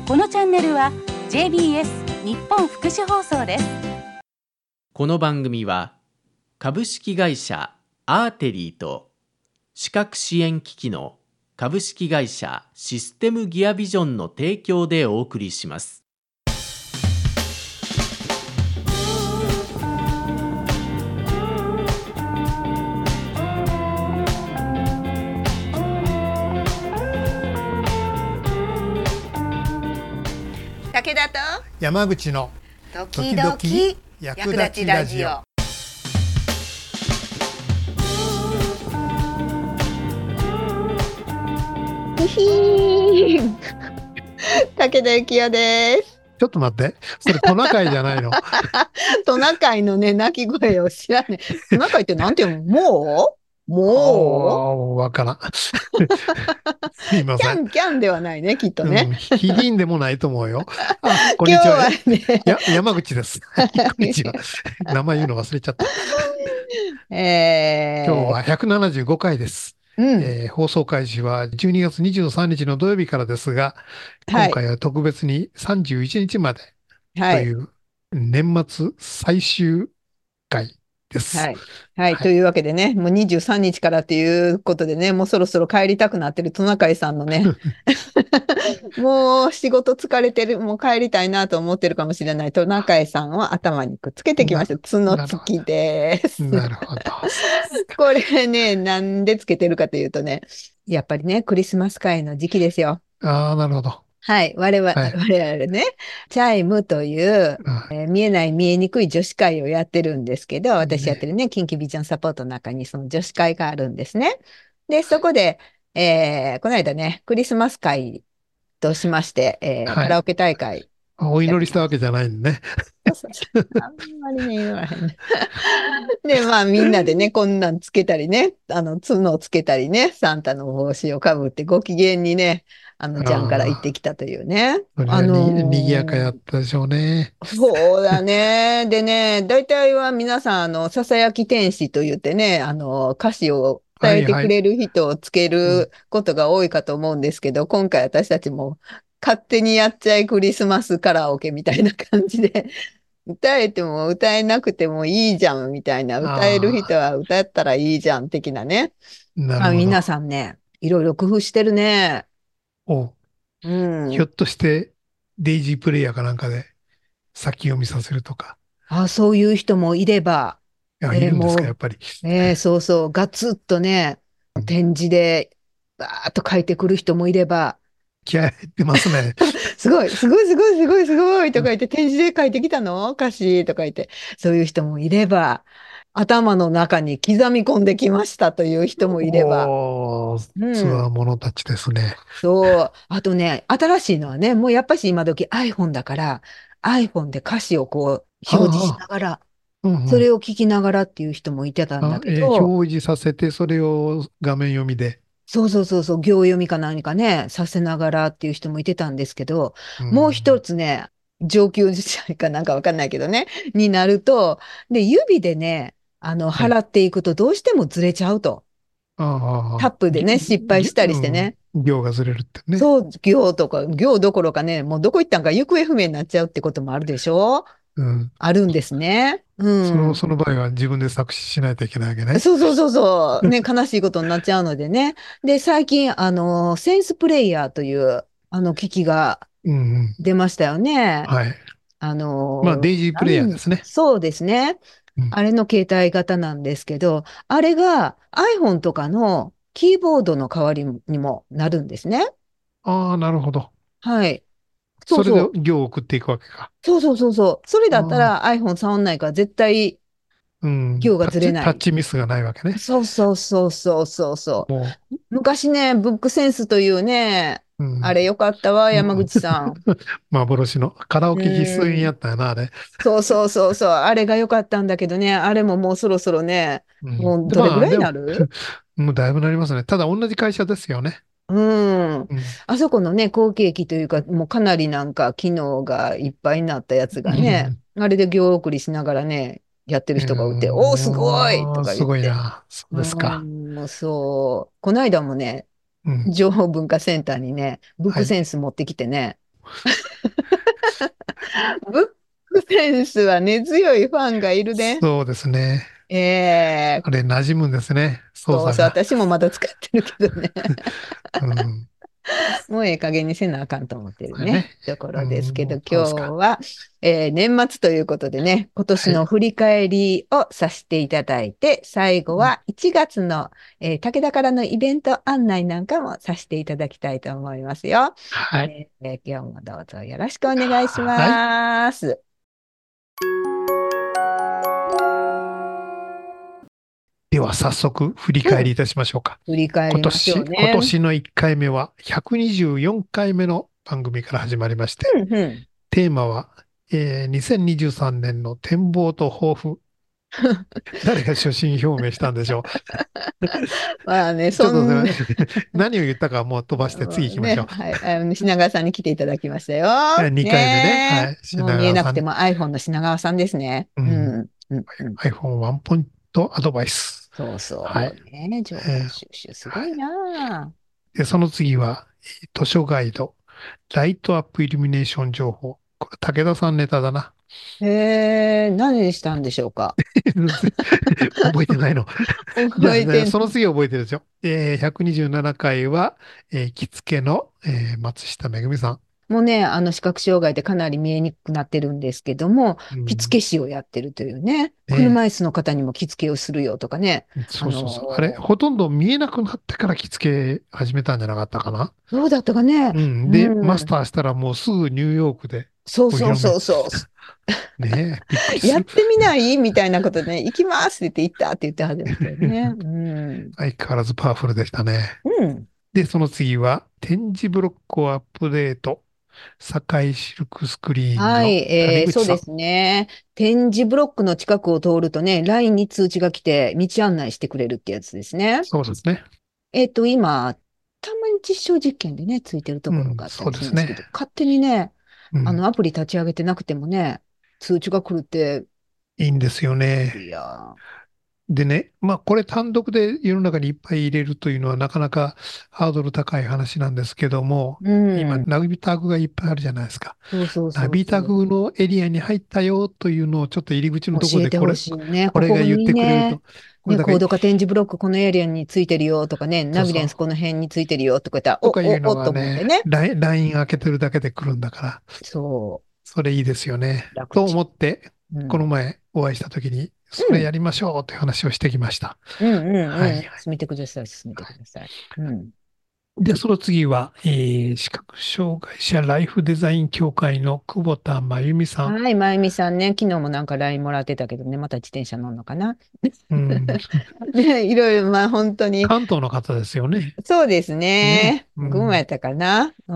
このチャンネルは JBS 日本福祉放送です。 この番組は株式会社アーテリーと視覚支援機器の株式会社システムギアビジョンの提供でお送りします。 武田と山口の時々役立ちラジオ。武田幸也です。 ちょっと待って、それトナカイじゃないの？ トナカイのね、鳴き声を知らねえ。トナカイってなんていうの？もうわからん。すいまキせん。 ャンキャンではないね、きっとね。 ヒリンでもないと思うよ。こんにちは。 今日はね、 山口です。こんにちは。名前言うの忘れちゃった。今日は175回です。放送開始は12月23日の土曜日からですが、今回は特別に31日までという年末最終回です。 はい、というわけでね、もう23日からということでね、もうそろそろ帰りたくなってるトナカイさんのね、もう仕事疲れてる、もう帰りたいなと思ってるかもしれないトナカイさんを頭にくっつけてきました。角付きです。 なるほど。 これね、なんでつけてるかというとね、やっぱりね、クリスマス会の時期ですよ。 なるほど。 はい、我々ね、チャイムという、見えない見えにくい女子会をやってるんですけど、私やってるね、近畿ビジョンサポートの中にその女子会があるんですね。で、そこで、この間ね、クリスマス会としまして、カラオケ大会。 お祈りしたわけじゃないのね。 そうあんまりね、祈らへんね。で、まあみんなでね、こんなんつけたりね、角をつけたりね、サンタの帽子をかぶってご機嫌にね、ジャンから行ってきたというね。 にぎやかやったでしょうね。 そうだね。でね、大体は皆さん、ささやき天使と言ってね、歌詞を伝えてくれる人をつけることが多いかと思うんですけど、今回私たちも勝手にやっちゃいクリスマスカラオケみたいな感じで、歌えても歌えなくてもいいじゃんみたいな、歌える人は歌ったらいいじゃん的なね。皆さんね、いろいろ工夫してるね。 ひょっとしてデイジープレイヤーかなんかで先読みさせるとか。 そういう人もいれば。 いるんですか、やっぱり。 そうそう、ガツッとね、展示でバーッと書いてくる人もいれば。 気合入ってますね。 すごいとか言って、展示で書いてきたの歌詞とか言って、そういう人もいれば、頭の中に刻み込んできましたという人もいれば。 つわものたちですね。 そう。あとね、新しいのはね、もうやっぱし今時 iPhone だから、iPhone で歌詞をこう表示しながら、それを聞きながらっていう人もいてたんだけど。 表示させて、それを画面読みで。 そう、行読みか何かね、させながらっていう人もいてたんですけど、もう一つね、上級時代かなんかわかんないけどね、になると、で、指でね、払っていくとどうしてもずれちゃうと。タップでね、失敗したりしてね。 行がずれるってね。 そう、行どころかね、もうどこ行ったんか行方不明になっちゃうってこともあるでしょ？あるんですね。 その場合は自分で作詞しないといけないわけね。 そう。ね、悲しいことになっちゃうのでね。で、最近、センスプレイヤーという、機器が出ましたよね。 はい。デイジープレイヤーですね。 そうですね。あれの携帯型なんですけど、あれが iPhone とかのキーボードの代わりにもなるんですね。 なるほど。 はい。 それで行を送っていくわけか。 そう。それだったら iPhone 触んないから絶対行がずれない。 タッチミスがないわけね。 そう。昔ね、ブックセンスというね、あれよかったわ、山口さん。 幻のカラオケ実践やったよな、あれ。 そう。あれがよかったんだけどね、あれももうそろそろね、もうどれぐらいになる？ もうだいぶなりますね。ただ同じ会社ですよね。 あそこのね、後継機というか、もうかなりなんか機能がいっぱいになったやつがね、あれで行送りしながらね、やってる人がいて、おー、すごいとか言って。 すごいな。そうですか。 そう。この間もね、情報文化センターにね、ブックセンス持ってきてね、 ブックセンスは根強いファンがいるね。 そうですね。 ええ、 あれ、馴染むんですね、操そうそう、 作が。 私もまだ使ってるけどね。 うん。 もうええ加減にせなあかんと思ってるね、 これね。 とこうん、 ろですけど、今日そうですか。 は、年末ということでね、今年はい。 の振り返りをさせていただいて、最後うん、 は1月の、武田からのイベント案内なんかもさせていただきたいと思いますよ。 はい。 今日もどうぞよろしくお願いしはい。 ます。 では、早速、振りうん、 返りいたしましょうか。 振り返りましょう今ね。 年の1回目は、124回目の番組から始まりまして、 うんうん。 テーマは、2023年の展望と抱負。誰が所信表明したんでしょまあね、 う。ちょっとね、何を言ったかもう飛ばしてもうね、 次行きましょう。 はい、品川さんに来ていただきましたよ。 2回目ね。はねい。 え、もう品川さん。 見えなくても iPhone の品川さんですね。 うん。 うん、うん、うん。 iPhone ワンポイントアドバイス。 そうそはい。 うね、情報収集すごいはい。 なで、その次は、図書ガイド、ライトアップイルミネーション情報。これ、武田さんネタだな。 あ。何でしたんでしょうか。 覚えてないの。じゃあ、ね、 覚えてん、 その次覚えてるでしょ。127回は、着付けの、松下めぐみさん。 もうね、視覚障害でかなり見えにくくなってるんですけども、着うん、 付け師をやってるというね、 ね、 車椅子の方にも着付けをするよとかね、 そうそうそう。あれ、ほとんど見えなくなってから着付け始めたんじゃなかったかな。 どうだったかね。 うん。で、マスうん。 ターしたらもうすぐニューヨークでそうそうお披露目。 そうそう。 ねえ、びっくりする。 やってみないみたいなことでね、行きますって言って、行ったって言って始めてね。うん。 相変わらずパワフルでしたね。 うん。 で、その次は、展示ブロックをアップデート。堺シルクスクリーンはい、 の谷口さん。 そうですね。展示ブロックの近くを通るとね、LINE に通知が来て、道案内してくれるってやつですね。 そうですね。 今、たまに実証実験でね、ついてるとうん、 ころがあったそうですね。 りするんですけど、勝手にね、 うん、 アプリ立ち上げてなくてもね、通知が来るって、 いいんですよね。 いやでね、まあこれ単独で世の中にいっぱい入れるというのはなかなかハードル高い話なんですけども、 う今ん。 ナビタグがいっぱいあるじゃないですか。 そうそうナビタそうそう。 グのエリアに入ったよというのをちょっと入り口のところで教えてほしいね。 こここれが言ってくれるにね、 と、これだけコード化展示ブロックこのエリアについてるよとかね、ナビレンスそうそう。 この辺についてるよとか言ったら、 とかいうのと思ってがね、 ね。 ライン開けてるだけで来るんだから、 そそれいいですよね。 う、楽とち思って、 ん。うん。 この前お会いしたときに、そうん。 れやりましょうという話をしてきました。 うんうんはい。 うん。進めてください、進めてください。うん。 で、その次は、視覚障害者ライフデザイン協会の久保田真由美さん。 はい、まゆみさんね、昨日もなんか LINE もらってたけどね、また自転車乗るのかな。 うん、 ね、いろいろ、まあ本当に、 関東の方ですよね。 そうですね。 ね。 うん、 群馬やったかな。うん、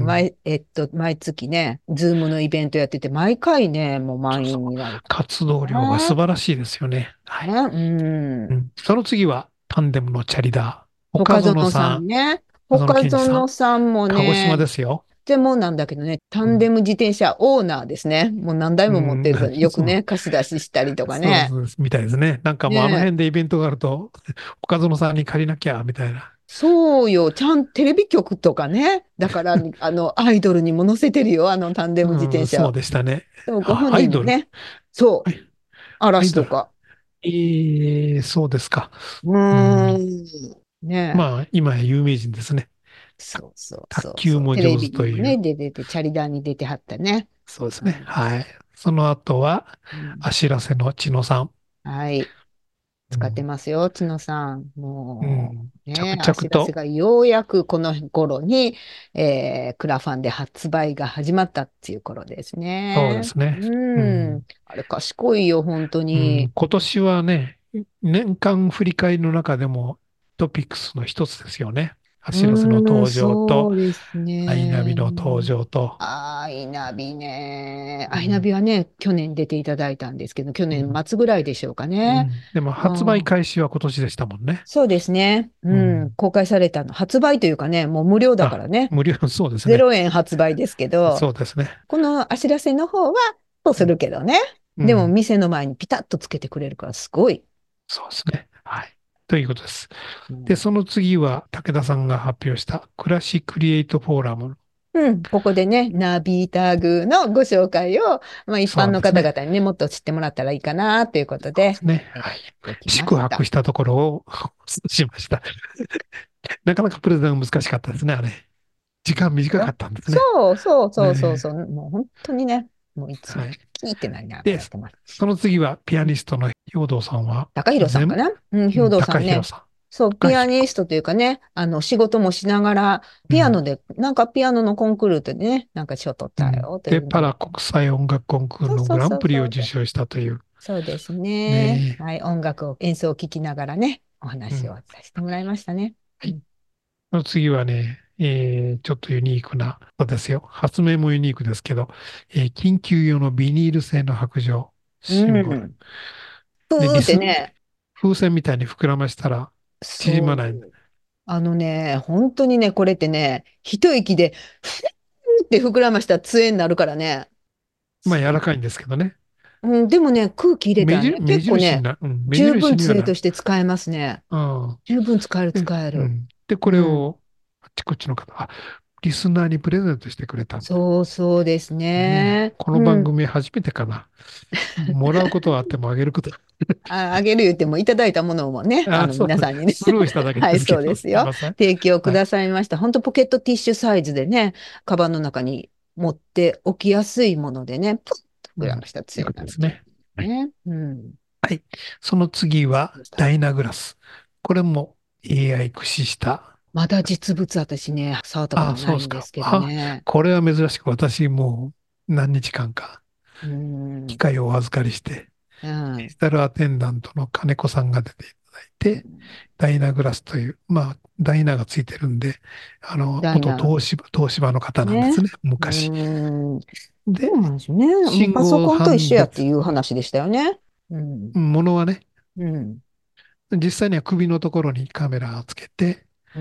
うん。 毎月ね、ズームのイベントやってて、毎回ね、もう満そうそう。 員になるか活動量が素らね。 晴らしいですよね。はい。 ね、うん。 うん。その次は、タンデムのチャリダー。岡岡園さ園さん、 んね。 岡園岡健二さん。 園さんも鹿児島ね、 ですよ。 でもなんだけどね、タうん。 ンデム自転車オーナーですね。もう何台も持っうん、 てるから、よくそう、 ね、貸し出ししたりとかね。 そうそうみたいですね。なんかもうあのね、 辺でイベントがあると、岡園さんに借りなきゃ、みたいな。 そうよ、テレビ局とかね。だから、アイドルにも載せてるよ、タンデム自うん、そう転車を。 でしたね。 でもごあ、 本アイドル。 人もね、そう、 はい、アイドル。 嵐とか。 そうですか。 ううん。 ーん。ね、 まあ、今や有名人ですね。 そうそう卓そうそう。 球も上テレビ手という。 にもね、出てて、チャリダーに出てはったね。 そうですね。 うん。 はい。その後は、 うん、 あしらせの千野さん。 はい。使ってうん。 ますよ、角野さん。もうん。 う、ね、 着あしらせ 々と。 がようやくこの頃に、クラファンで発売が始まったっていう頃ですそうでね。 すね。ううん。 ん。 あれ、賢いよ、本当うん。 に。 今年はね、年間振り返りの中でもトピックスの一つですよね。あしらせの登場と、 そうですアイナビね。 の登場と。 アイナビね。アイナうん。 ビはね、去年出ていただいたんですけど、去年うん。 末ぐらいでしょうかね。 うん。でも発売うん、 開始は今年でしたもんね。 そうですね。うん。 うん。 公開されたの。発売というかね、もう無料だかあ、 らね。 無料、そうですね。 0円発売ですけど、 そうですね。 このあしらせの方は、とするけどね。でも、 うん。 店の前にピタッとつけてくれるから、すごい。 そうですね。はい。ということです。で、 うん、 その次は武田さんが発表した暮らしクリエイトフォーラム。 うん、ここでね、ナビタグのご紹介を、一般のそうですね。 方々にね、もっと知ってもらったらいいかなということで、 そうですね。はい。 できま宿した。 泊したところをしました。なかなかプレゼン難しかったですね、あれ。時間短かったんですね。 そうそうそうそうねそう、もう本当にね、もういつもはい。 キーってなりながらで、 やってます。 その次はピアニストの兵藤さんは、 高弘さんかな。うん、兵藤さんね。 高弘さん。 そう、ピア高弘。 ニストというかね、仕事もしながら、 うん。 ピアノで、なんかピアノのコンクールでね、なんか賞取ったうん。で、 よというので。 パラ国際音楽コンクールそうのグランそうそうプリを受そう。 賞したという。 そうですね。 ねはい、音楽を、演奏を聴きながらね、おえ。うん。 話をさせてもらいましたね。 はい。 うん、 その次はね、ちょっとユニークなことですよ。発明もユニークですけど、緊急用のビニール製の白状シンボル。 うん。ふで、 ーってね、 風船みたいに膨らましたら縮まない。 そう。本当にね、これってね、一息で、ふーって膨らましたら杖になるからね。 まあ柔らかいんですけどね。 うん、でもね、空気入れたらね、 目結構ね、 印にな、うん、目十分印にはなる。 杖として使えますね。 うん。 十分使える、 で、 使える。 うん。で、こうん。 れを、あっちこっちの方、リスナーにプレゼントしてくれたんだ。 そうそうですねえ。 ね。 この番うん。 組初めてかな。もらうことはあってもあげること。 あげる言ってもいただいたものもね、 そう、 皆さんにね、 スルーしただけはい、 ですけど、 そうですよ。 すいません。 提供くはい。 ださいました。本当ポケットティッシュサイズでね、カバンの中に持っておきやすいものでね、プッとうん。 膨らましたらよかっ強くなるといたですね。はい。 うね。うん。 はい。その次は、 でした。 ダイナグラス。これも AI 駆使した。 まだ実物私ね、触ったことそうですか。 ないんですけどね。 これは珍しく私もう何日間かうん。 機会をお預かりして、 うん。 デジタルアテンダントの金子さんが出ていただいて、ダイナグラスという、まあ、ダイナがついてるんで、 ダイナ。 東芝の方なんでね。 すね、 う昔。 ん。そで、 うなんですよね。もう信パソコンと一号判緒やっていう別、 話でしたよね。うん。 ものはね、 うん。 実際には首のところにカメラをつけて、 うん。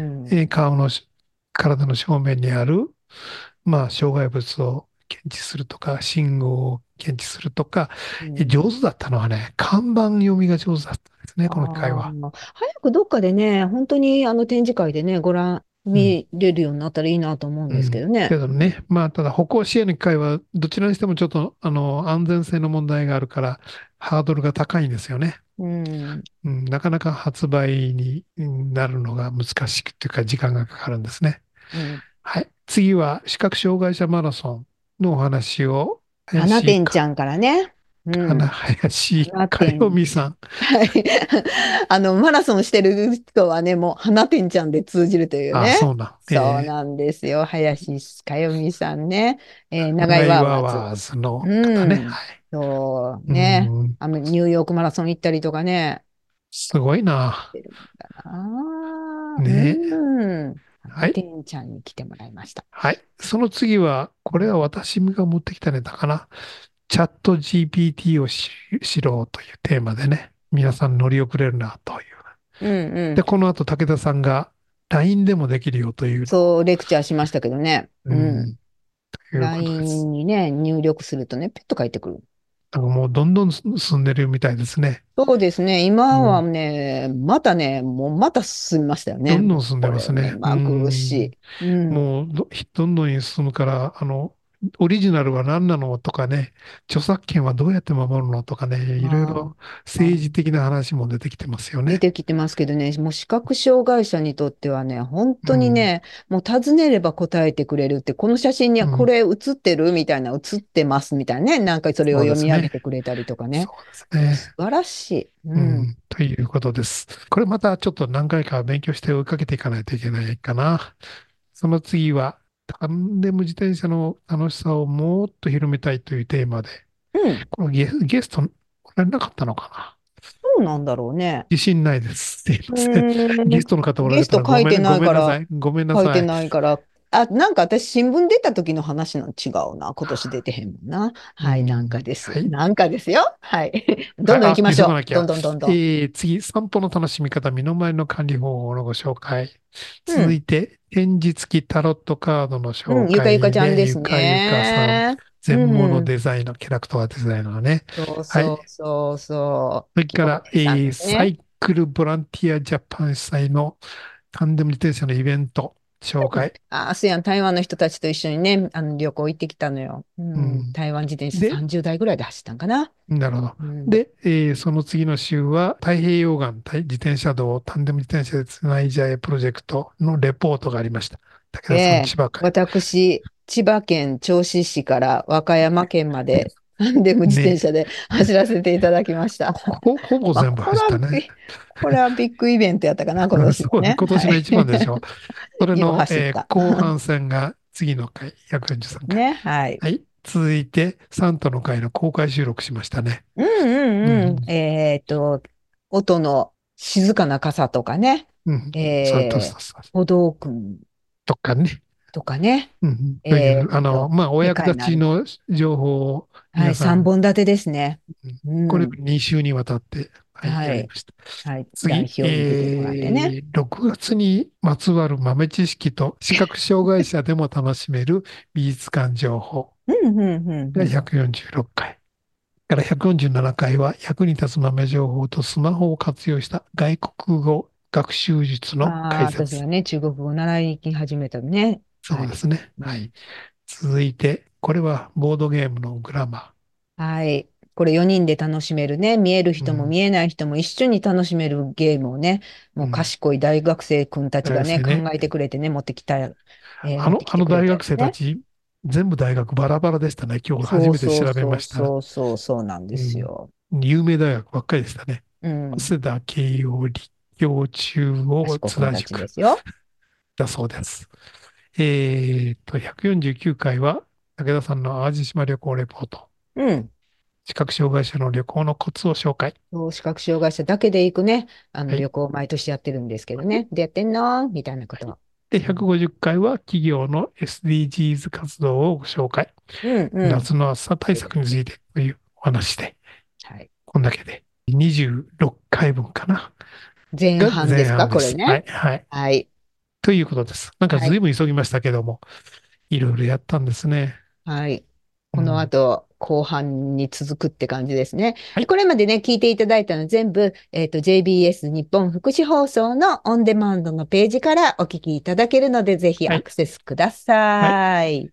体の正面にある、まあ、障害物を検知するとか、信号を検知するとか、 うん。 上手だったのはね、看板読みが上手だったんですね、この機械は。 早くどっかでね、本当に展示会でね、 うん。 見れるようになったらいいなと思うんですけうん。 どね。 けどね、まあ、ただ歩行支援の機会は、どちらにしてもちょっと、安全性の問題があるから、ハードルが高いんですよね。 うん。 うん、なかなか発売になるのが難しくっていうか、時間がかかるんですね。 うん。 はい。次は、視覚障害者マラソンのお話を、 花店ちゃんからね。うん。 林花かよ店。 みさん。 はい。マラソンしてる人はね、もう花店ちゃんで通じるというね。 そうなん。 そうなんですよ。林かよみさんね。長井長井ワーワーワーズ。 ワーズの方ね。 うん。 はい。 そううね。 ん。 ニューヨークマラソン行ったりとかね。 すごいな。 してるんだな。 ねえ。 うん。花はい。 店ちゃんに来てもらいました。 はい。その次は、これは私が持ってきたネタかな。チャット GPT を知ろうというテーマでね、皆さん乗り遅れるなという。 うんうん。 で、この後武田さんが LINE でもできるよというのを、 そう、レクチャーしましたけどね。 ううん。 ん、ということです。 LINE にね、入力するとね、ペット返ってくる。 なんかもうどんどん進んでるみたいですね。 そうですね。今はうん。 ね、またね、もうまた進みましたよね。 どんどもうん進んでこれ目ますね。うまぐるしん。 い。うん。 もうどんどん進むから、オリジナルは何なのとかね、著作権はどうやって守るのとかね、いろいあろ政治あ、 的な話も出てきてますよね。 出てきてますけどね、もう視覚障害者にとってはね、本うん。 当にね、もう尋ねれば答えてくれるって、この写真にはこうん。 れ写ってるみたいな、写ってますみたいなね、なんかそれをそうで読み上げすね。 てくれたりとかね、 そうですね。 素晴らしい。うん。 うん。ということです。これまたちょっと何回か勉強して追いかけていかないといけないかな。その次は、タンデム自転車の楽しさをもっと広めたいというテーマで、 うん。 このゲスト、これなかったのかそうなんだろうね。 自信ないです。すいまうせん。ゲーん。 ストの方おらゲれたらスト書いてごないから、 めんなさい。ごめんな書いてさい。 ないから、なんか私新聞出た時の話の違うな。今年出てへんもんな。 うはい、なんかん。 です。 はい。 なんかですよ。はい。どはい。 んどん行きましょう。どん急がなきゃ。 どんどんどん。 次、散歩の楽しみ方、身の回りの管理方法のご紹介。 うん。 続いて、展示付きタロットカードの紹うん、ゆかゆか介で、 ちゃんですゆかさん、 ね。 全物うん。 デザイナー、キャラクターデザイナーね。 そうはい。 そうそうそう。京それから、 平さんですね。 サイクルボランティアジャパン主催のタンデム自転車のイベント。 紹介。 そうやん、台湾の人たちと一緒にね、旅行行ってきたのよ。台湾自転車30台ぐらいで走ったんかな。 なるほど。で、その次の週は、太平洋岸自転車道をタンデム自転車でつないじゃえプロジェクトのレポートがありました。武田さん、千葉県。 私、千葉県銚子市から和歌山県まで、タンデム自転車で走らせていただきました。 ほぼ全部走ったね。 これはビッグイベントやったかな、今年のね。 今年の一番でしょう。それの、後半戦が次の回、143回。 ね、はい。 続いて、サンタの会の公開収録しましたね。 音の静かな傘とかね。歩道くんとかね。 とかね。 という、お役立ちの情報を皆さん。3本立てですね。 これ2週にわたってやりました。 次、代表に出てもらってね。 6月にまつわる豆知識と視覚障害者でも楽しめる美術館情報が146回。から147回は役に立つ豆情報とスマホを活用した外国語学習術の解説。 私はね、中国語を習いに始めたね。 そうですね。はい。続いて、これはボードゲームのグラマー。はい。これ4人で楽しめるね。見える人も見えない人も一緒に楽しめるゲームをね、もう賢い大学生くんたちがね、考えてくれてね、持ってきた。 あの大学生たち、全部大学バラバラでしたね。今日初めて調べました。 そうなんですよ。 有名大学ばっかりでしたね。早稲田、慶応、立教、中央、津田塾だそうです。149回は武田さんの淡路島旅行レポート。視覚障害者の旅行のコツを紹介。 視覚障害者だけで行くね、旅行を毎年やってるんですけどね。でやってんのみたいなことは。 で、150回は企業の SDGs 活動をご紹介。夏の暑さ対策についてというお話で。こんだけで。26回分かな。 前半ですか、これね。 はい。ということです。なんか随分急ぎましたけども、いろいろやったんですね。 はい。この後、後半に続くって感じですね。これまでね、聞いていただいたの全部、JBS 日本福祉放送のオンデマンドのページからお聞きいただけるので、ぜひアクセスください。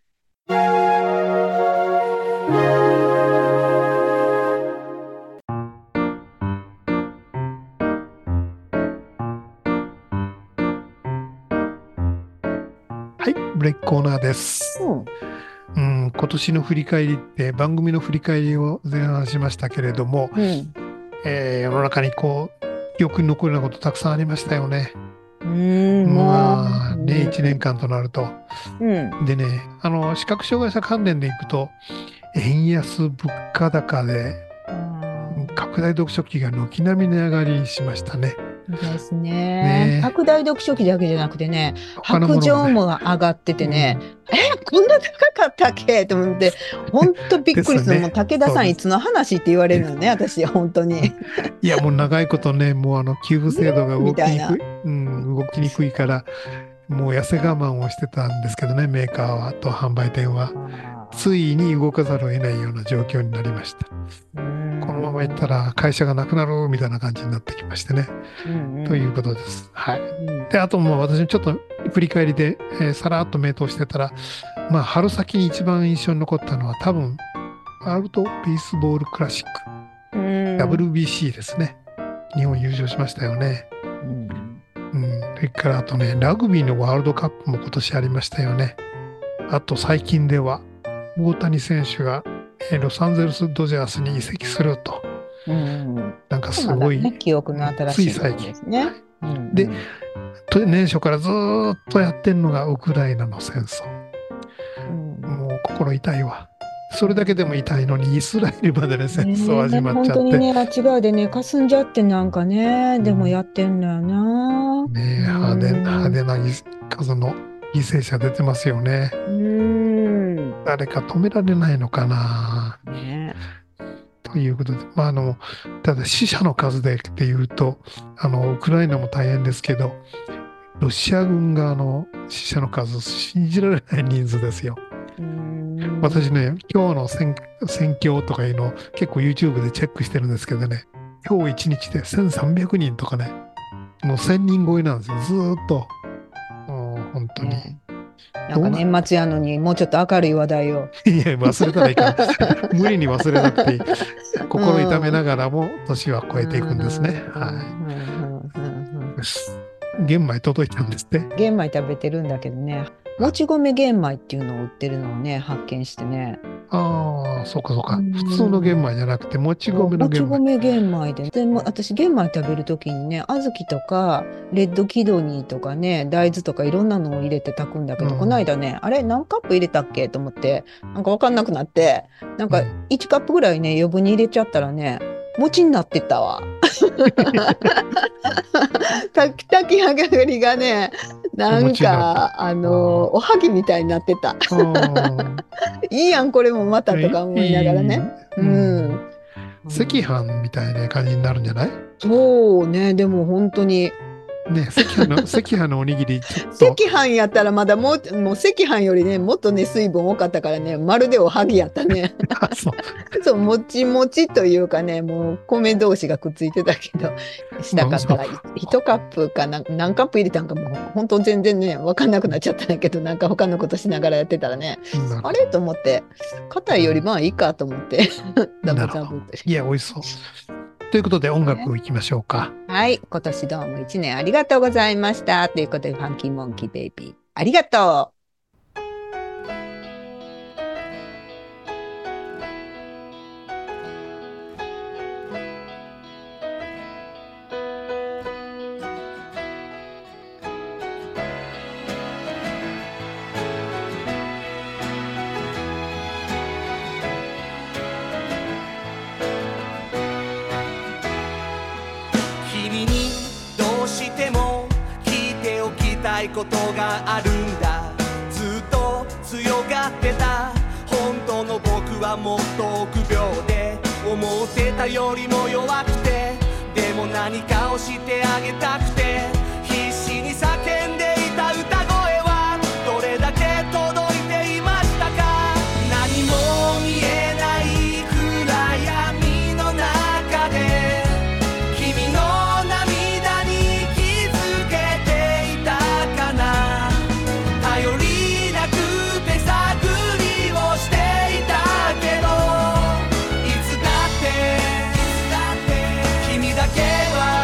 ブレイクコーナーです。今年の振り返りって番組の振り返りを前半しましたけれども、世の中に記憶に残るようなことたくさんありましたよね。まあね、1年間となると。でね、視覚障害者関連でいくと、円安物価高で拡大読書機が軒並み値上がりしましたね。 ですね。拡大読書機だけじゃなくてね、白状も上がっててね、こんな高かったっけと思って、本当びっくりする。もう武田さんいつの話って言われるのね、私、本当に。 いや、もう長いことね、もう給付制度が動きにくいから、もう痩せ我慢をしてたんですけどね、メーカーはと販売店は。ついに動かざるを得ないような状況になりました。このままいったら会社がなくなるみたいな感じになってきましてね。ということです。はい。で、あと私ちょっと振り返りで、さらっと目通してたら、春先に一番印象に残ったのは多分、ワールドベースボールクラシック。WBC ですね。日本優勝しましたよね。それからあとね、ラグビーのワールドカップも今年ありましたよね。あと最近では、大谷選手がロサンゼルスドジャースに移籍すると。なんかすごい、 記憶の新しいですね。 で、年初からずっとやってるのがウクライナの戦争。もう心痛いわ。それだけでも痛いのにイスラエルまでね戦争始まっちゃって。 本当にね、あっち側でね、霞んじゃってなんかね、でもやってんだよな。 派手な数の犠牲者出てますよね。誰か止められないのかな。ということで、ただ死者の数でっていうと、ウクライナも大変ですけど、ロシア軍側の死者の数、信じられない人数ですよ。私ね、今日の戦況とかいうのを結構 YouTube でチェックしてるんですけどね、今日1日で1300人とかね、もう1000人超えなんですよ、ずーっと。本本当に。 なんか年末やのにもうちょっと明るい話題を。 いや、忘れたらいいから。無理に忘れなくていい。心痛めながらも年は超えていくんですね。はい。玄米届いたんですって。 玄米食べてるんだけどね。もち米玄米っていうのを売ってるのをね、発見してね。 ああ、そうかそうか。普通の玄米じゃなくて、もち米の玄米。 もち米玄米でも私、玄米食べるときにね、小豆とか、レッドキドニーとかね、大豆とかいろんなのを入れて炊くんだけど、この間ね、あれ、何カップ入れたっけと思って、なんか分かんなくなって、なんか1カップぐらいね、余分に入れちゃったらね、餅になってたわ。炊き上がりがね、なんかおはぎみたいになってた。いいやんこれもまたとか思いながらね。 赤飯みたいな感じになるんじゃない？ そうね、でも本当に。 ね、赤飯のおにぎりちょっと。 赤飯やったらまだもう赤飯よりね、もっとね、水分多かったからね、まるでおはぎやったね。そう、もちもちというかね、もう米同士がくっついてたけど、したかったら1カップかな、何カップ入れたんかもう本当全然ね、分かんなくなっちゃったんだけど、なんか他のことしながらやってたらね、あれと思って、硬いよりまあいいかと思って、ダブダブって。 いや、美味しそう。ということで音楽いきましょうか。 はい。今年どうも1年ありがとうございました。ということで、ファンキーモンキーベイビー、ありがとう。 ことがあるんだ。ずっと強がってた本当の僕はもっと臆病で、思ってたよりも弱くて、でも何かをしてあげたくて必死に叫んでいた歌声はどれだけ届いていましたか。何も見えない暗闇の中で君の涙に気づけていたかな。頼りなくて探りをしていたけど、いつだって君だけは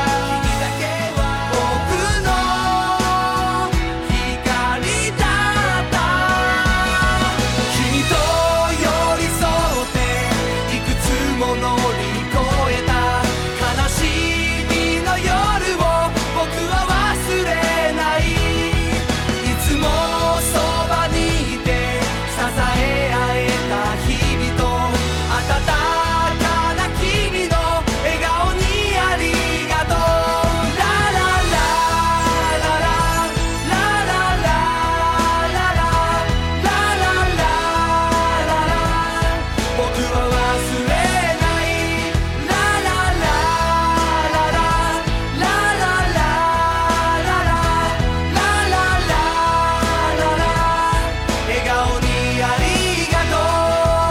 僕の光だった。君と寄り添っていくつも乗り越えた悲しみの夜を僕は忘れない。いつもそばにいて支え合えた日々と温かな君の笑顔にありがとう。ラララララララララララララ僕は忘れない。ララララララララララララ笑顔にありがとう。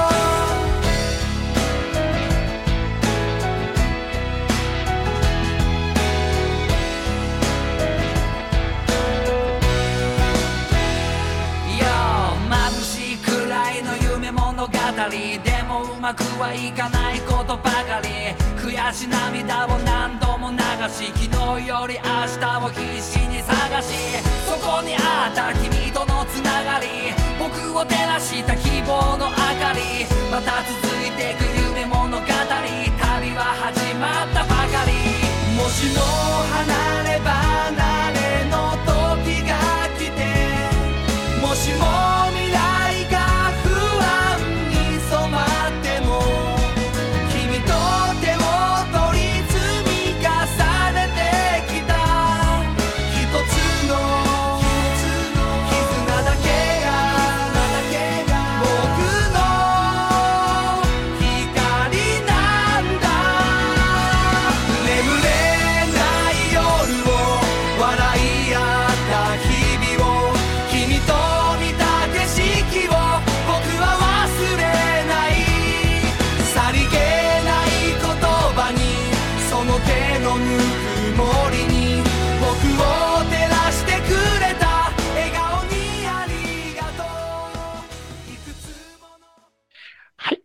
いや眩しいくらいの夢物語でもうまくはいかないことばかり、悔し涙を何度も流し、昨日より明日を必死に探し、そこにあった君とのつながり、僕を照らした希望の明かり、また続いていく夢物語、旅は始まったばかり。もしも離れ離れの時が来て、もしも未来が不安に染まっても、君と手を取り積み重ねてきた一つの絆だけが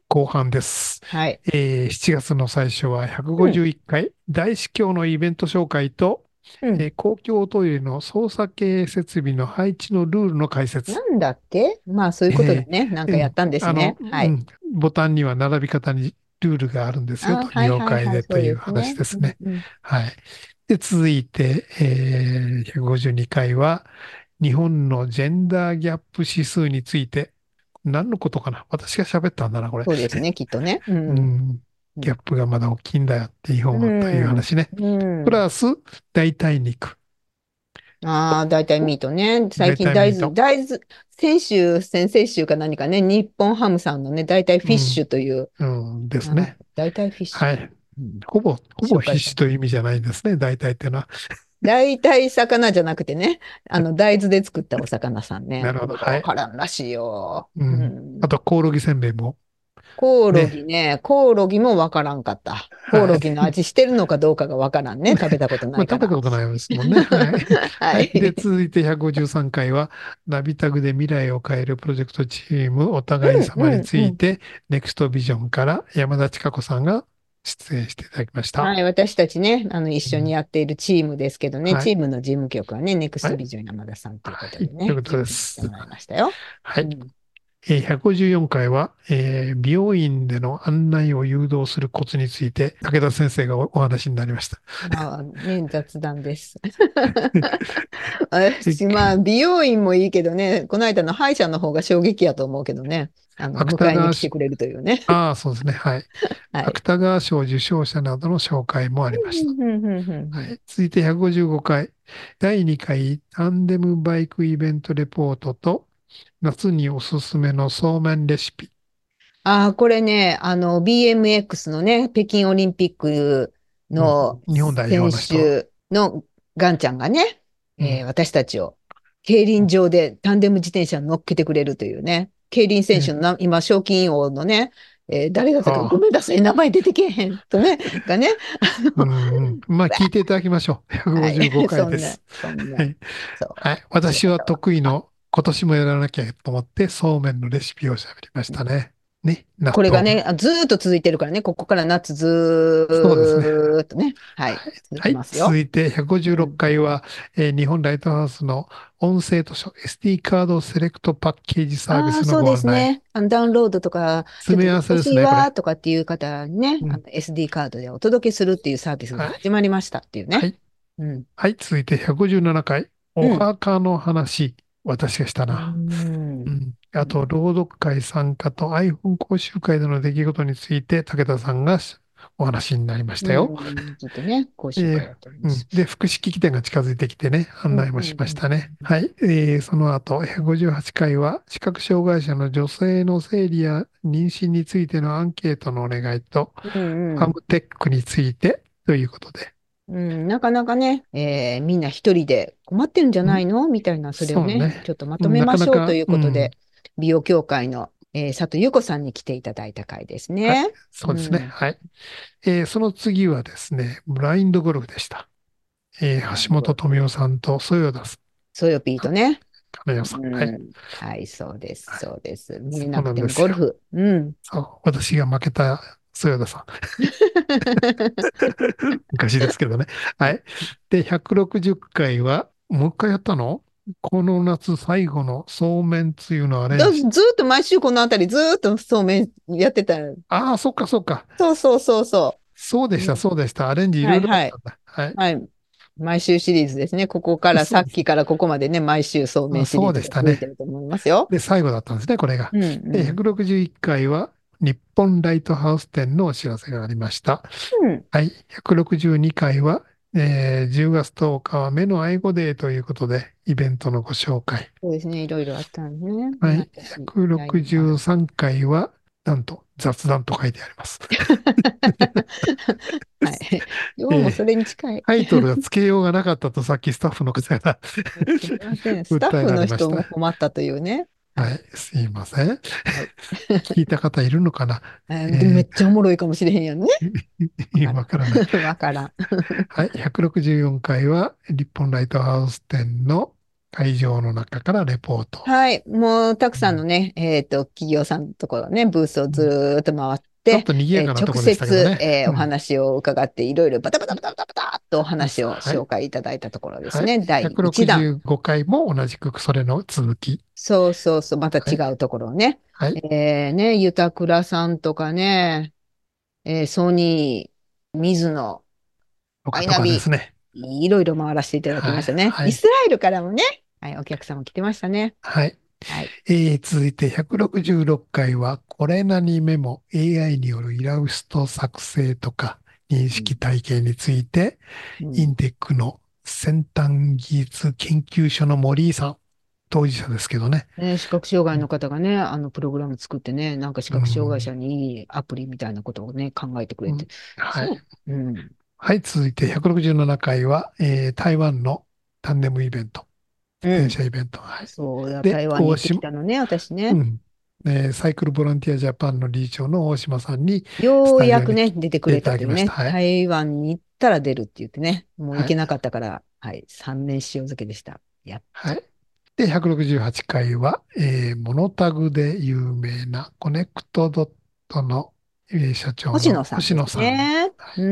後半です。 はい。 7月の最初は151回、大司教のイベント紹介と、公共トイレの操作系設備の配置のルールの解説。 なんだっけ？まあ、そういうことだね。なんかやったんですね。はい。 ボタンには並び方にルールがあるんですよと、了解でという話ですね。はい。で、続いて、152回は、日本のジェンダーギャップ指数について、何のことかな？私が喋ったんだな、これ。 そうですね、きっとね。 ギャップがまだ大きいんだよって日本はという話ね。プラス、代替肉。 ああ、代替ミートね。最近大豆、先々週か何かね、日本ハムさんのね、代替フィッシュという。 ですね。 代替フィッシュ。 はい。ほぼフィッシュという意味じゃないんですね、代替っていうのは。 代替魚じゃなくてね、大豆で作ったお魚さんね。 なるほど。 わからんらしいよ。 あと、コオロギせんべいも。 コオロギね、コオロギもわからんかった。コオロギの味してるのかどうかがわからんね。食べたことないから。 食べたことないですもんね。はい。で、続いて153回は、ナビタグで未来を変えるプロジェクトチームお互い様について、ネクストビジョンから山田千佳子さんが出演していただきました。 はい、私たちね、一緒にやっているチームですけどね、チームの事務局はね、ネクストビジョン山田さんということでね、 ということです。 してもらいましたよ。 はい。154回は、美容院での案内を誘導するコツについて、武田先生がお話になりました。 雑談です。まあ、美容院もいいけどね、この間の歯医者の方が衝撃やと思うけどね、迎えに来てくれるというね。 そうですね。はい。芥川賞受賞者などの紹介もありました。続いて155回、第2回タンデムバイクイベントレポートと、夏におすすめのそうめんレシピ。 これね、BMX のね、北京オリンピックの選手のガンちゃんがね、私たちを競輪場でタンデム自転車に乗っけてくれるというね、競輪選手の今、賞金王のね、誰だったか、ごめんなさい、名前出てけへんとね、がね。 まあ、聞いていただきましょう。155回です。はい。私は得意の今年もやらなきゃと思って、そうめんのレシピを喋りましたね。 これがね、ずーっと続いてるからね、ここから夏ずーっとね。はい。 続いて156回は、日本ライトハウスの音声図書 SD カードセレクトパッケージサービスのご案内。 そうですね。ダウンロードとか、 詰め合わせですね。 欲しいわとかっていう方にね、SD カードでお届けするっていうサービスが始まりましたっていうね。 はい。続いて157回、お墓の話。私がしたな。あと、朗読会参加と iPhone 講習会での出来事について、武田さんがお話になりましたよ。 ずっとね、講習会やっております。 で、福祉機器店が近づいてきてね、案内もしましたね。はい。その後、158回は、視覚障害者の女性の生理や妊娠についてのアンケートのお願いと、ファムテックについてということで。 なかなかね、みんな一人で困ってるんじゃないのみたいな、それをね、ちょっとまとめましょうということで、美容協会の、佐藤優子さんに来ていただいた回ですね。 そうですね。はい。その次はですね、ブラインドゴルフでした。橋本富夫さんとソヨダス。 ソヨピーとね。 金代さん。 はい、そうです、そうです。見れなくてもゴルフ。 そう、私が負けたソヨダさん。昔ですけどね。はい。で、160回は、もう一回やったの？この夏最後のそうめんつゆのアレンジ。 ずっと毎週このあたりずっとそうめんやってた。 ああ、そっかそっか。 そう。 そうでした、そうでした。アレンジいろいろあったんだ。 はい。毎週シリーズですね。ここから、さっきからここまでね、毎週そうめんシリーズが続いてると思いますよ。 で、最後だったんですね、これが。で、161回は、日本ライトハウス展のお知らせがありました。はい。162回は、10月10日は目の愛護デーということで、イベントのご紹介。 そうですね。いろいろあったんですね。 はい。163回は、なんと雑談と書いてあります。 はい。どうもそれに近い。 タイトルが付けようがなかったとさっきスタッフの方がすみません。スタッフの人も困ったというね。 はい。すいません。聞いた方いるのかな？ めっちゃおもろいかもしれへんやんね。 わからない。 わからん。 はい。164回は、日本ライトハウス展の会場の中からレポート。 はい。もう、たくさんのうんね、企業さんのところね、ブースをずーっと回っちょってと、賑やかなと直こでしたけど接、 ね。 お話を伺って、いろいろバタバタバタバタバタっとお話をはい。 紹介いただいたところですはい。 ね。第1弾。 165回も同じくそれの続き。 そうそうそう、また違はい。 うところをね。 はい。 ね、ゆたくらさんとかね、ソニー、水野、 とかとかでマイナビ、 すね。 いろいろ回らせていただきはい。 ましたね。 はい。 イスラエルからもね、はい、お客様来てましたね。 はい。 はい。 続いて166回は、これなにメモ AI によるイラスト作成とか認うん。 識体系について、イうん。 ンテックの先端技術研究所の森井さん、当事者ですけどね。 ね、視覚障害のうん。 方がね、プログラム作ってね、なんか視う覚障害ん。 者にいいアプリみたいなことをね、考えてくれて。 うん。はい。 そう。うん。 はい。続いて167回は、台湾のタンデムイベント、自転うん。 車イベント。はい。 そうだ、 で、 台湾に行ってきたのね、私ね。 うん。サイクルボランティアジャパンの理事長の大島さんにスようタジオに来やくね、出てくていれただきました。 たというね、 はい。 台湾に行ったら出るって言ってね、もう行はい。 けなかったから、はい、3年塩漬けでした。やっと。 はい。で、168回は、モノタグで有名なコネクトドットの、社長星の野さんです星野さん。 ね。 はい。 うん。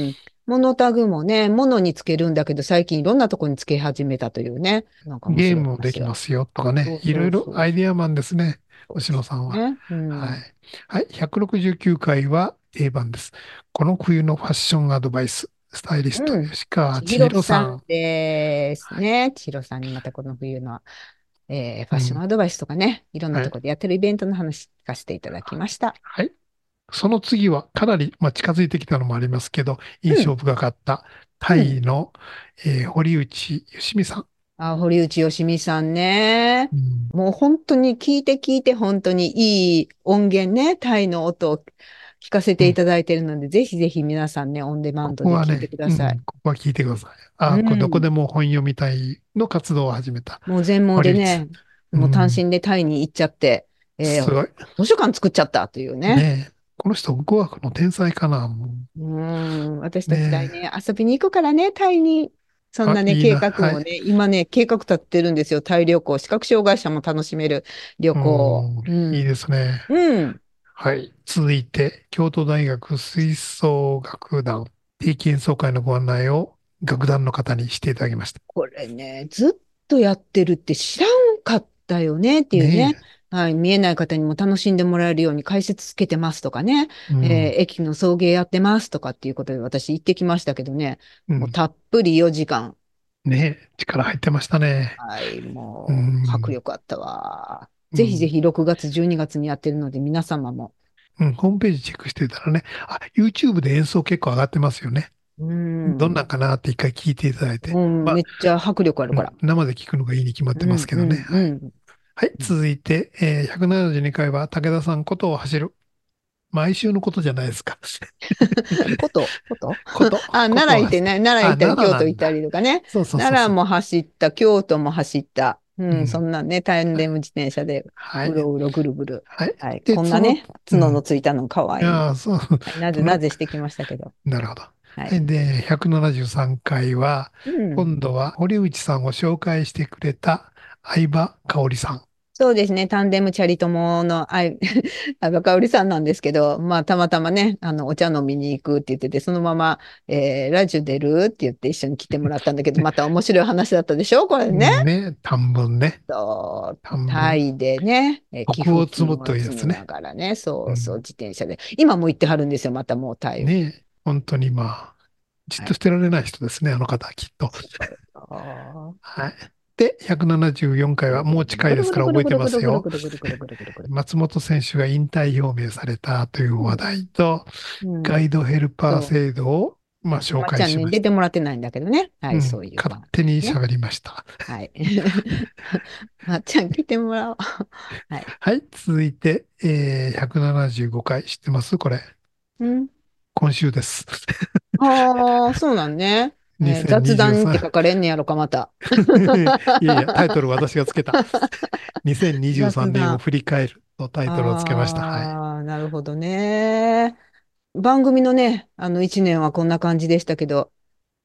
モノタグもね、物につけるんだけど、最近いろんなとこにつけ始めたというね、なんか面白いゲームもでき話が。 ますよとかね。 そういろいろそうそうアイディアマンですね。 そうで星野さんは。 すね。うはい。 ん。 はい。169回は定番です。この冬のファッションアドバイス、スタイリスト、 うん。 吉川千千尋尋さん。 さんですはい。 ね。千尋さんにまたこの冬の、ファッションうん。 アドバイスとかね、いろんなはい。 ところでやってるイベントの話聞かせていただきました。 はい。その次はかなり、近づいてきたのもありますけど、 うん。 印象深かったタうん。 イの、堀内義美さん。 あ、堀内義美さんね。 うん。 もう本当に聞いて聞いて本当にいい音源ね、タイの音を聞かせうん。 ていただいているので、ぜひぜひ皆さんね、オンデマこンドで聞いてこはね、 ください。 ここは聞いてください。 うこれどこん。 でも本読みたいの活動を始めたもう全盲堀内さでね、 ん。うもう単ん。 身でタイに行っちゃって、 すごい。 図書館作っちゃったというね。 ねえ。この人、語学の天才かな。も私うねたち来年え。 遊びに行くからね、タイに。そんなね、計いいな。はい。 画もね、今ね、計画立ってるんですよ。タイ旅行。視覚障害者も楽しめる旅行。ういいん。 ですね。 うん。 はい。続いて、京都大学吹奏楽団定期演奏会のご案内を楽団の方にしていただきました。 これね、ずっとやってるって知らんかったよねっていうね。 ねはい、見えない方にも楽しんでもらえるように解説つけてますとかね、 え。うん。 駅の送迎やってますとかっていうことで私行ってきましたけどね、もううん。 たっぷり4時間。 ねえ。力入ってましたね。 はい、 うもう迫ん。 力あったわ。 うん。 ぜひぜひ6月、12月にやってるので皆様も。 うん。ホームページチェックしてたらね、YouTube で演奏結構上がってますよね。 うどんなんん。 かなって一回聞いていただいて。 うん、めっちゃ迫力あるから。 生で聞くのがいいに決まってうん、 ますけどね。 うん、 はい。 うん。 はい。続いて、172回は武田さんことを走る。毎週のことじゃないですか。 ことあ、 ことを走る。 奈良行ってね、奈良行ったり、 奈良京都行ったなんだ。 りとかね。 そうそうそうそう。 奈良も走った、京都も走った。うん、そうん。 んなね、タンデム自転車で、 はい。 うろうろぐるぐる。 はい。 はい、 で、その、 こんなね、角のついたのかわいい。 いやー、そう、 はい、なぜこの、 なぜしてきましたけど。 なるほど。 はい。 で、173回は、 うん。 今度は堀内さんを紹介してくれた相葉香織さん。 そうですね、タンデムチャリ友の相葉香織さんなんですけど、まあ、たまたまね、お茶飲みに行くって言ってて、そのまま、ラジオ出るって言って一緒に来てもらったんだけど、また面白い話だったでしょこれね。 ね、短文ね。 そう短文。 タイでね、寄徳を積む付金をというやつね。 積みながらね、そうそう、 うん。 自転車で。今も行ってはるんですよ、またもうタイ。 ね、本当にじっはい。 としてられない人ですね、あの方はきっと。 そうそはい。で、174回はもう近いですうぐるぐるから覚えてぐるぐるぐますよ。 るぐるぐるぐるぐるぐるぐるぐる。 松本選手が引退表明されたという話うん。 題と、 うん。 ガイドヘルパーそ制度を、 う。 紹まっちゃんに介しました。 出てもらってないんだけどね。はい、 うん。 そういう勝手にね。 喋りました。 はい。まっちゃん来てもらおう。はい。 はい。続いて、175回知ってますこれ。 うん。 今週です。 ああ、そうなんね。雑談って書 2023。 かれんねやろか、また。 いやいや、タイトル私がつけた。2023年を雑談。 振り返るとタイトルをつけました。はい。 ああ、なるほどね。番組のね、一年はこんな感じでしたけど、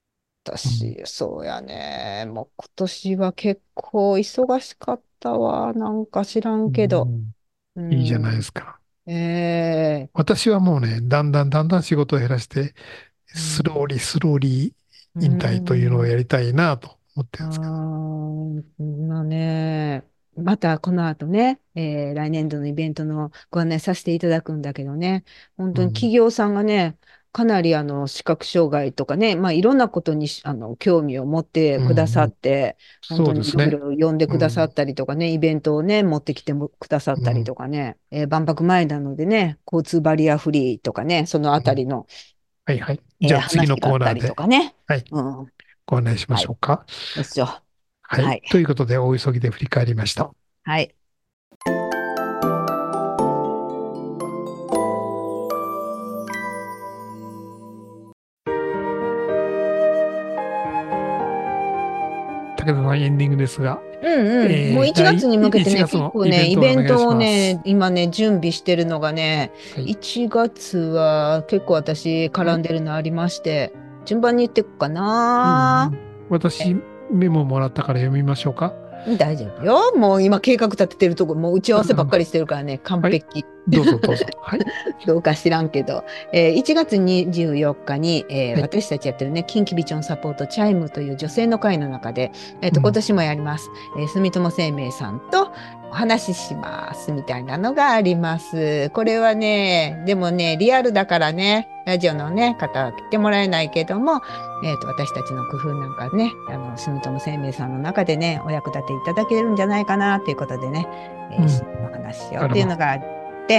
私、そうやね。もう今年は結構忙しかったわ。なんか知らうんけど。 ん、 ういいじゃないでん。 すか。 ええ私はもうね、だんだん仕事を減らして、 うん。 スローリーう引退というのをん。 やりたいなと思ってるんですけど。 まあね、またこの後ね、来年度のイベントのご案内させていただくんだけどね、本当にうん、 企業さんがね、かなり視覚障害とかね、まあ、いろんなことに興味を持ってうん、 くださうん、 って、本当にいろいそうですね。 ろ呼んでくださうん、 ったりとかね、イベントをね、持ってきてもくださったりうん、 とかね、万博前なのでね、交通バリアフリーとかね、そのあうん。 たりの、 はいはい。じゃあ次の話があったコーナーで、 りとかね。 はい、 うん。 ご案内しまはい。 しょうか。 よいしょ。 はい。 はい。 ということで、大急ぎで振り返りました。 はい。 武田さん、エンディングですが、 うんうん。もう1月に向けて 1 ね、 月のイベ結構ね、イントをお願いベントします。 をね、今ね、準備してるのがね、 はい。 1月は結構私絡んでるのありまして、順番に言っていくかうな。 ん、私、メモもらったから読みましょうか。 大丈夫よ。もう今計画立ててるとこ、もう打ち合わせばっかりしてるからね、完はい。 璧。 どうぞどうぞ。はい。 どうか知らんけど、1月24日に、 はい。 私たちやってるね、近畿ビジョンサポートチャイムという女性の会の中で、今うん。 年もやります。住友生命さんとお話ししますみたいなのがあります。これはね、でもね、リアルだからね、ラジオのね、方は来てもらえないけども、私たちの工夫なんかね、住友生命さんの中でね、お役立ていただけるんじゃないかなということでね、 うん。 お話ししようなるほど。 っていうのがあって、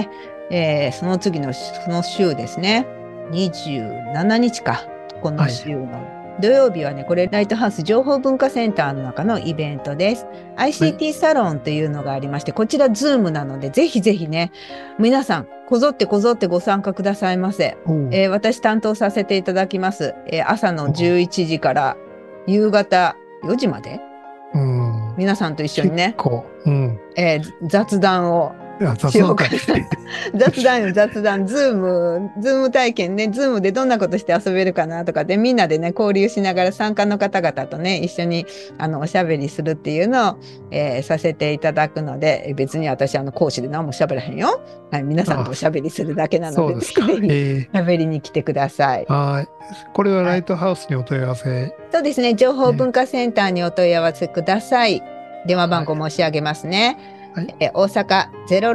その次のその週ですね、27日か、このはい。 週の土曜日はね、これライトハウス情報文化センターの中のイベントです。 はい。 ICT サロンというのがありまして、こちらズームなので、ぜひぜひね、皆さん、こぞってご参加くださいませ。 おう。 私担当させていただきます。朝のおう。 11時から夕方4時まで、 うん。 皆さんと一緒に結ね、 構。うん。 雑談をいや、 しようか雑談会。 な。雑談よ、雑談。ズーム体験ね、ズームでどんなことして遊べるかなとかで、みんなでね、交流しながら参加の方々とね、一緒におしゃべりするっていうのを、させていただくので、別に私、講師で何もしゃべらへんよ。はい、皆さんとあ、 おしゃべりするだけなので、 そうですか。 ぜひぜひ、しゃべりに来てください。 はい。これははい。 ライトハウスにお問い合わせ。 そうですね、情報え文化センターにお問い合わせください。電話番号はい。 申し上げますね。 はい。 大阪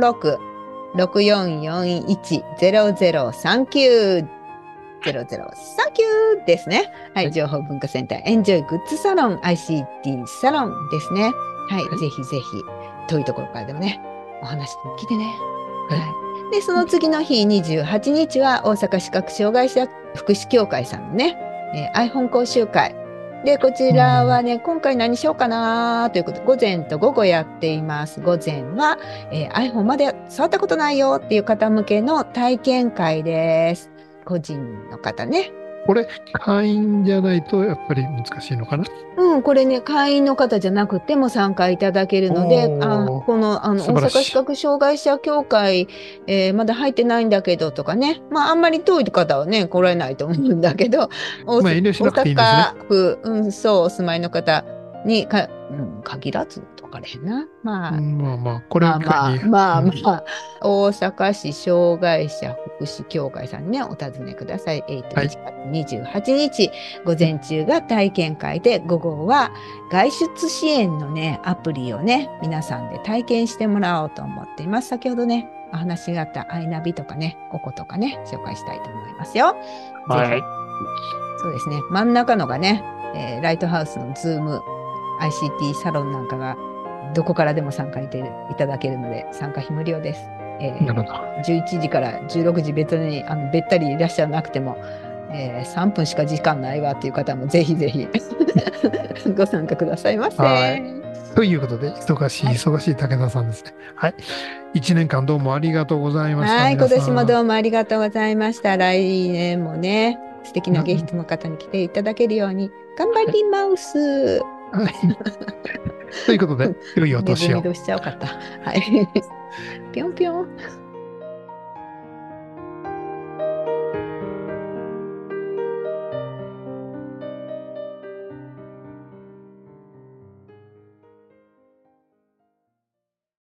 06-6441-0039。0039ですね。はい、 はい。 情報文化センター、エンジョイグッズサロン、ICT サロンですね。はい、 はい。 ぜひぜひ、遠いところからでもね、お話聞いてね。 はい。 はい。で、その次の日、28日は大阪視覚障害者福祉協会さんのね、iPhone 講習会。で、こちうん。 らはね、今回何しようかなということで、午前と午後やっています。午前は、iPhone まで触ったことないよっていう方向けの体験会です。個人の方ね。 これ、会員じゃないとやっぱり難しいのかな。 うん、これね、会員の方じゃなくても参加いただけるので、 おー、 この、大素晴らしい。 阪視覚障害者協会、まだ入ってないんだけどとかね、まあ、あんまり遠い方はね、来られないと思うんだけど、 まあ、遠慮し大なくていいんですね。 阪府、うん、そう、お住まいの方に限らずとかれへんな。まあ、 うん、まあまあ、これをまあまあ、 機会に、 まあまうん、 あ、大阪市障害者福祉協会さんにね、お尋ねください。 はい。 1月28日、午前中が体験会で、午後は外出支援のね、アプリをね、皆さんで体験してもらおうと思っています。先ほどね、お話があったアイナビとかね、ココとかね、紹介したいと思いますよ。ぜひ、 はい。 そうですね、真ん中のがね、ライトハウスのズーム、ICT サロンなんかがどこからでも参加いただけるので、参加費無料です。 なるほど。 11時から16時別にべったりいらっしゃらなくても、3分しか時間ないわっていう方もぜひぜひご参加くださいまはい。 せ。 ということで、 はい、 忙しい武田さんですね。はい。1年間どうもありがとうございました、 はい、 皆今年もどさん。 うもありがとうございました。来年もね、素敵なゲストの方に来ていただけるように頑張はい。 ります。 はい。ということで、良いおネズミ年を。 年しちゃうかった。はい。ぴょんぴょん。